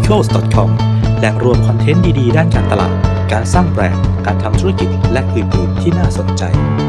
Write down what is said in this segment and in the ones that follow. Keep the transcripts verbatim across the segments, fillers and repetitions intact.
verticals ดอท คอม แหล่งรวมคอนเทนต์ดีๆด้านการตลาดการสร้างแบรนด์การทำธุรกิจและอื่นๆที่น่าสนใจ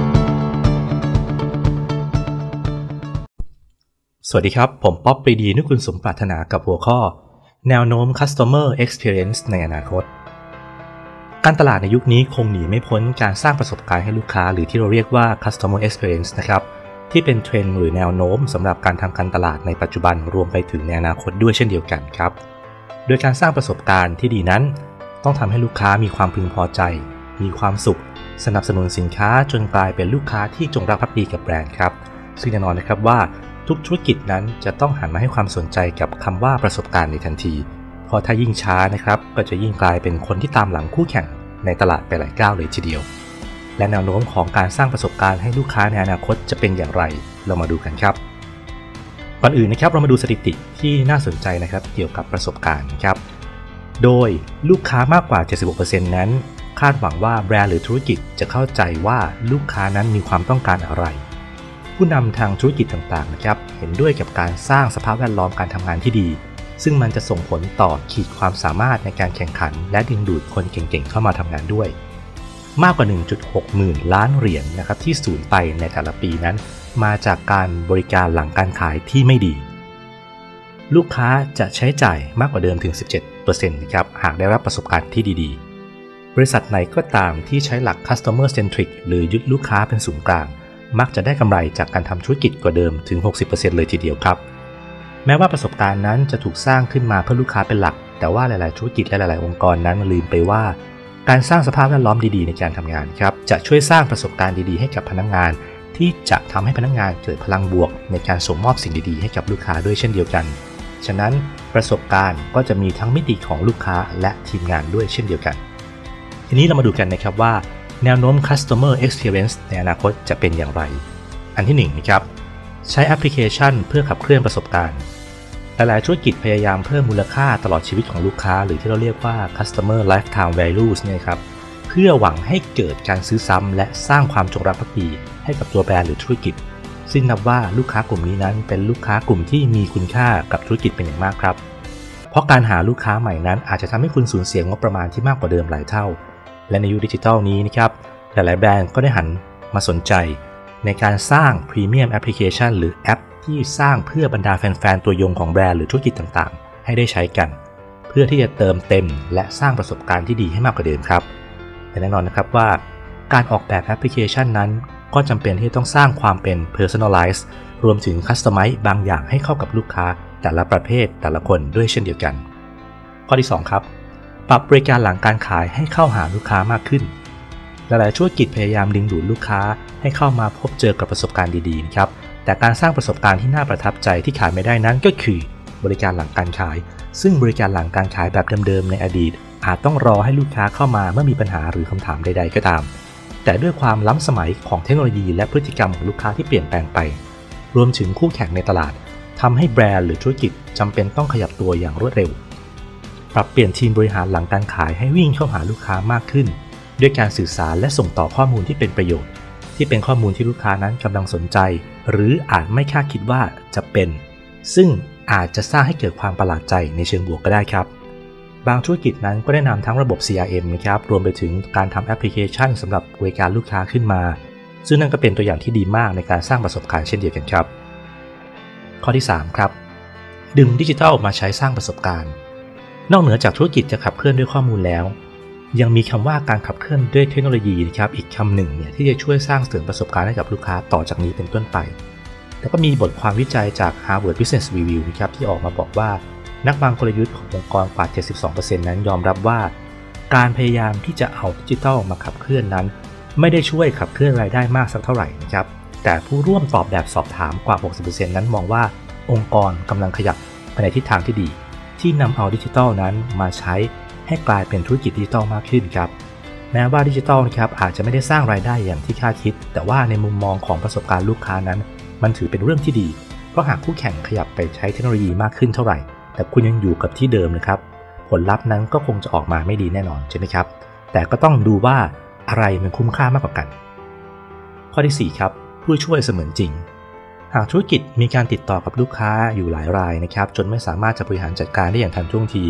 สวัสดีครับผมป๊อปปรีดีนุกุลสมปรารถนากับหัวข้อแนวโน้ม Customer Experience ในอนาคตการตลาดในยุคนี้คงหนีไม่พ้นการสร้างประสบการณ์ให้ลูกค้าหรือที่เราเรียกว่า Customer Experience นะครับที่เป็นเทรนด์หรือแนวโน้มสำหรับการทำการตลาดในปัจจุบันรวมไปถึงในอนาคตด้วยเช่นเดียวกันครับโดยการสร้างประสบการณ์ที่ดีนั้นต้องทำให้ลูกค้ามีความพึงพอใจมีความสุขสนับสนุนสินค้าจนกลายเป็นลูกค้าที่จงรักภักดีกับแบรนด์ครับซึ่งแน่นอนนะครับว่าทุกธุรกิจนั้นจะต้องหันมาให้ความสนใจกับคำว่าประสบการณ์ในทันทีเพราะถ้ายิ่งช้านะครับก็จะยิ่งกลายเป็นคนที่ตามหลังคู่แข่งในตลาดไปหลายก้าวเลยทีเดียวและแนวโน้มของการสร้างประสบการณ์ให้ลูกค้าในอนาคตจะเป็นอย่างไรเรามาดูกันครับก่อนอื่นนะครับเรามาดูสถิติที่น่าสนใจนะครับเกี่ยวกับประสบการณ์ครับโดยลูกค้ามากกว่า เจ็ดสิบหกเปอร์เซ็นต์ นั้นคาดหวังว่าแบรนด์หรือธุรกิจจะเข้าใจว่าลูกค้านั้นมีความต้องการอะไรผู้นำทางธุรกิจต่างๆนะครับเห็นด้วยกับการสร้างสภาพแวดล้อมการทำงานที่ดีซึ่งมันจะส่งผลต่อขีดความสามารถในการแข่งขันและดึงดูดคนเก่งๆเข้ามาทำงานด้วยมากกว่า หนึ่งจุดหก หมื่นล้านเหรียญ นะครับที่สูญไปในแต่ละปีนั้นมาจากการบริการหลังการขายที่ไม่ดีลูกค้าจะใช้จ่ายมากกว่าเดิมถึง สิบเจ็ดเปอร์เซ็นต์ นะครับหากได้รับประสบการณ์ที่ดีๆบริษัทไหนก็ตามที่ใช้หลัก Customer Centric หรือยึดลูกค้าเป็นศูนย์กลางมักจะได้กำไรจากการทำธุรกิจกว่าเดิมถึง หกสิบเปอร์เซ็นต์ เลยทีเดียวครับแม้ว่าประสบการณ์นั้นจะถูกสร้างขึ้นมาเพื่อลูกค้าเป็นหลักแต่ว่าหลายๆธุรกิจและหลายๆองค์กรนั้นลืมไปว่าการสร้างสภาพแวดล้อมดีๆในการทำงานครับจะช่วยสร้างประสบการณ์ดีๆให้กับพนักงานที่จะทำให้พนักงานเกิดพลังบวกในการส่งมอบสิ่งดีๆให้กับลูกค้าด้วยเช่นเดียวกันฉะนั้นประสบการณ์ก็จะมีทั้งมิติของลูกค้าและทีมงานด้วยเช่นเดียวกันทีนี้เรามาดูกันนะครับว่าแนวโน้ม Customer Experience ในอนาคตจะเป็นอย่างไรอันที่หนึ่งนะครับใช้แอปพลิเคชันเพื่อขับเคลื่อนประสบการณ์หลายๆธุรกิจพยายามเพิ่มมูลค่าตลอดชีวิตของลูกค้าหรือที่เราเรียกว่า Customer Lifetime Values เนี่ยครับเพื่อหวังให้เกิดการซื้อซ้ำและสร้างความจงรักภักดีให้กับตัวแบรนด์หรือธุรกิจซึ่งนับว่าลูกค้ากลุ่มนี้นั้นเป็นลูกค้ากลุ่มที่มีคุณค่ากับธุรกิจเป็นอย่างมากครับเพราะการหาลูกค้าใหม่นั้นอาจจะทำให้คุณสูญเสียงบประมาณที่มากกว่าเดิมหลายเท่าและในยุคดิจิทัลนี้นะครับหลายๆแบรนด์ก็ได้หันมาสนใจในการสร้างพรีเมียมแอปพลิเคชันหรือแอปที่สร้างเพื่อบรรดาแฟนๆตัวยงของแบรนด์หรือธุรกิจต่างๆให้ได้ใช้กันเพื่อที่จะเติมเต็มและสร้างประสบการณ์ที่ดีให้มากกว่าเดิมครับแต่แน่นอนนะครับว่าการออกแบบแอปพลิเคชันนั้นก็จำเป็นที่ต้องสร้างความเป็น personalize รวมถึง customize บางอย่างให้เข้ากับลูกค้าแต่ละประเภทแต่ละคนด้วยเช่นเดียวกันข้อที่สองครับปรับบริการหลังการขายให้เข้าหาลูกค้ามากขึ้นหลายๆธุรกิจพยายามดึงดูดลูกค้าให้เข้ามาพบเจอกับประสบการณ์ดีๆนะครับแต่การสร้างประสบการณ์ที่น่าประทับใจที่ขาดไม่ได้นั้นก็คือบริการหลังการขายซึ่งบริการหลังการขายแบบเดิมๆในอดีตอาจต้องรอให้ลูกค้าเข้ามาเมื่อมีปัญหาหรือคำถามใดๆก็ตามแต่ด้วยความล้ำสมัยของเทคโนโลยีและพฤติกรรมของลูกค้าที่เปลี่ยนแปลงไปรวมถึงคู่แข่งในตลาดทำให้แบรนด์หรือธุรกิจจำเป็นต้องขยับตัวอย่างรวดเร็วปรับเปลี่ยนทีมบริหารหลังการขายให้วิ่งเข้าหาลูกค้ามากขึ้นด้วยการสื่อสารและส่งต่อข้อมูลที่เป็นประโยชน์ที่เป็นข้อมูลที่ลูกค้านั้นกำลังสนใจหรืออาจไม่คาดคิดว่าจะเป็นซึ่งอาจจะสร้างให้เกิดความประหลาดใจในเชิงบวกก็ได้ครับบางธุรกิจนั้นก็ได้นำทั้งระบบ ซี อาร์ เอ็ม นะครับรวมไปถึงการทำแอปพลิเคชันสำหรับบริการลูกค้าขึ้นมาซึ่งนั่นก็เป็นตัวอย่างที่ดีมากในการสร้างประสบการณ์เช่นเดียวกันครับข้อที่สามครับดึงดิจิทัลมาใช้สร้างประสบการณ์นอกเหนือจากธุรกิจจะขับเคลื่อนด้วยข้อมูลแล้วยังมีคำว่าการขับเคลื่อนด้วยเทคโนโลยีนะครับอีกคำหนึ่งเนี่ยที่จะช่วยสร้างเสริมประสบการณ์ให้กับลูกค้าต่อจากนี้เป็นต้นไปแล้วก็มีบทความวิจัยจาก Harvard Business Review นะครับที่ออกมาบอกว่านักวางกลยุทธ์ขององค์กรกว่า เจ็ดสิบสองเปอร์เซ็นต์ นั้นยอมรับว่าการพยายามที่จะเอาดิจิทัลมาขับเคลื่อนนั้นไม่ได้ช่วยขับเคลื่อนรายได้มากสักเท่าไหร่นะครับแต่ผู้ร่วมตอบแบบสอบถามกว่า หกสิบเปอร์เซ็นต์ นั้นมองว่าองค์กรกำลังขยับไปในทิศทางที่ดีที่นำเอาดิจิทัลนั้นมาใช้ให้กลายเป็นธุรกิจดิจิทัลมากขึ้นครับแม้ว่าดิจิทัลนะครับอาจจะไม่ได้สร้างรายได้อย่างที่คาดคิดแต่ว่าในมุมมองของประสบการณ์ลูกค้านั้นมันถือเป็นเรื่องที่ดีเพราะหากคู่แข่งขยับไปใช้เทคโนโลยีมากขึ้นเท่าไหร่แต่คุณยังอยู่กับที่เดิมนะครับผลลัพธ์นั้นก็คงจะออกมาไม่ดีแน่นอนใช่ไหมครับแต่ก็ต้องดูว่าอะไรมันคุ้มค่ามากกว่ากันข้อที่สี่ครับผู้ช่วยเสมือนจริง หากธุรกิจมีการติดต่อกับลูกค้าอยู่หลายรายนะครับจนไม่สามารถจะบริหารจัดการได้อย่างทันท่วงที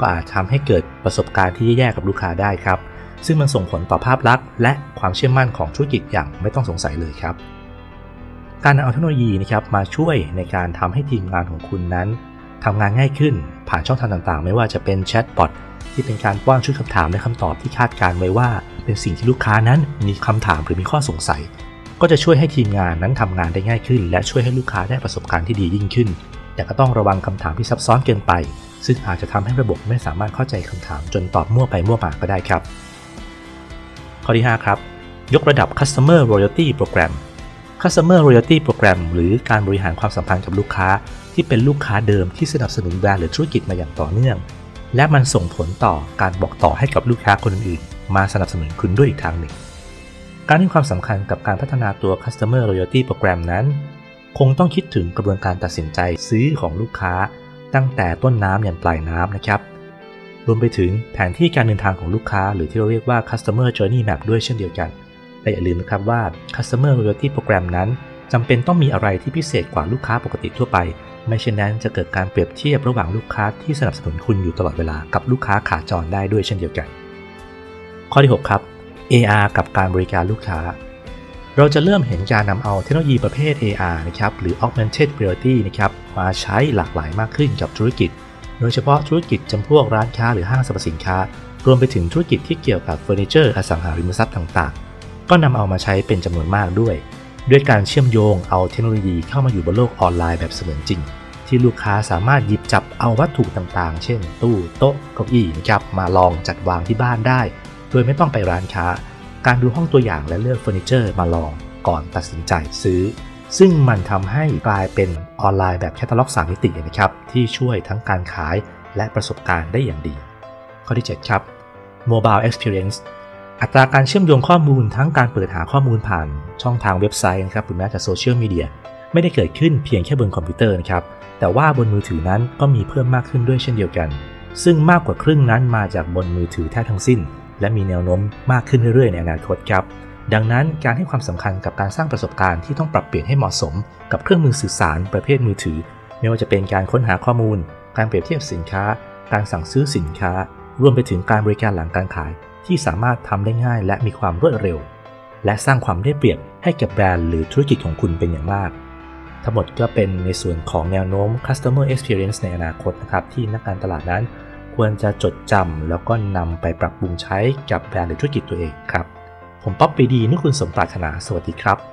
ก็อาจทำให้เกิดประสบการณ์ที่แย่ๆกับลูกค้าได้ครับซึ่งมันส่งผลต่อภาพลักษณ์และความเชื่อมั่นของธุรกิจอย่างไม่ต้องสงสัยเลยครับการเอาเทคโนโลยีนะครับมาช่วยในการทำให้ทีมงานของคุณนั้นทำงานง่ายขึ้นผ่านช่องทางต่างๆไม่ว่าจะเป็นแชทบอทที่เป็นการป้อนชุดคำถามและคำตอบที่คาดการไว้ว่าเป็นสิ่งที่ลูกค้านั้นมีคำถามหรือมีข้อสงสัยก็จะช่วยให้ทีมงานนั้นทำงานได้ง่ายขึ้นและช่วยให้ลูกค้าได้ประสบการณ์ที่ดียิ่งขึ้นแต่ก็ต้องระวังคำถามที่ซับซ้อนเกินไปซึ่งอาจจะทำให้ระบบไม่สามารถเข้าใจคำถามจนตอบมั่วไปมั่วมาก็ได้ครับข้อที่ห้าครับยกระดับ Customer Loyalty Program Customer Loyalty Program หรือการบริหารความสัมพันธ์กับลูกค้าที่เป็นลูกค้าเดิมที่สนับสนุนแบรนด์หรือธุรกิจมาอย่างต่อเนื่องและมันส่งผลต่อการบอกต่อให้กับลูกค้าคนอื่นๆมาสนับสนุนคุณด้วยอีกทางหนึ่งการให้ความสำคัญกับการพัฒนาตัว Customer Loyalty Program นั้นคงต้องคิดถึงกระบวนการตัดสินใจซื้อของลูกค้าตั้งแต่ต้นน้ำยันปลายน้ำนะครับรวมไปถึงแผนที่การเดินทางของลูกค้าหรือที่เราเรียกว่า Customer Journey Map ด้วยเช่นเดียวกันและอย่าลืมนะครับว่า Customer Loyalty Program นั้นจำเป็นต้องมีอะไรที่พิเศษกว่าลูกค้าปกติทั่วไปไม่เช่นนั้นจะเกิดการเปรียบเทียบระหว่างลูกค้าที่สนับสนุนคุณอยู่ตลอดเวลากับลูกค้าขาจรได้ด้วยเช่นเดียวกันข้อที่หกครับ เอ อาร์ กับการบริการลูกค้าเราจะเริ่มเห็นการนำเอาเทคโนโลยีประเภท เอ อาร์ นะครับหรือ Augmented Reality นะครับมาใช้หลากหลายมากขึ้นกับธุรกิจโดยเฉพาะธุรกิจจำพวกร้านค้าหรือห้างสรรพสินค้ารวมไปถึงธุรกิจที่เกี่ยวกับเฟอร์นิเจอร์อสังหาริมทรัพย์ต่างๆก็นำเอามาใช้เป็นจำนวนมากด้วยด้วยการเชื่อมโยงเอาเทคโนโลยีเข้ามาอยู่บนโลกออนไลน์แบบเสมือนจริงที่ลูกค้าสามารถหยิบจับเอาวัตถุต่างๆเช่นตู้โต๊ะเก้าอี้นะครับมาลองจัดวางที่บ้านได้โดยไม่ต้องไปร้านค้าการดูห้องตัวอย่างและเลือกเฟอร์นิเจอร์มาลองก่อนตัดสินใจซื้อซึ่งมันทำให้กลายเป็นออนไลน์แบบแคตตาล็อกสามมิตินะครับที่ช่วยทั้งการขายและประสบการณ์ได้อย่างดีข้อที่เจ็ดครับ Mobile Experience อัตราการเชื่อมโยงข้อมูลทั้งการเปิดหาข้อมูลผ่านช่องทางเว็บไซต์นะครับหรือแม้แต่โซเชียลมีเดียไม่ได้เกิดขึ้นเพียงแค่บนคอมพิวเตอร์นะครับแต่ว่าบนมือถือนั้นก็มีเพิ่มมากขึ้นด้วยเช่นเดียวกันซึ่งมากกว่าครึ่งนั้นมาจากบนมือถือแทบทั้งสิ้นและมีแนวโน้มมากขึ้นเรื่อยๆในอนาคตครับดังนั้นการให้ความสำคัญกับการสร้างประสบการณ์ที่ต้องปรับเปลี่ยนให้เหมาะสมกับเครื่องมือสื่อสารประเภทมือถือไม่ว่าจะเป็นการค้นหาข้อมูลการเปรียบเทียบสินค้าการสั่งซื้อสินค้ารวมไปถึงการบริการหลังการขายที่สามารถทำได้ง่ายและมีความรวดเร็วและสร้างความได้เปรียบให้กับแบรนด์หรือธุรกิจของคุณเป็นอย่างมากทั้งหมดก็เป็นในส่วนของแนวโน้ม Customer Experience ในอนาคตนะครับที่นักการตลาดนั้นควรจะจดจำแล้วก็นำไปปรับปรุงใช้กับแบรนด์หรือธุรกิจตัวเองครับผมป๊อป ปี ดี นุคุณสมปรารถนาสวัสดีครับ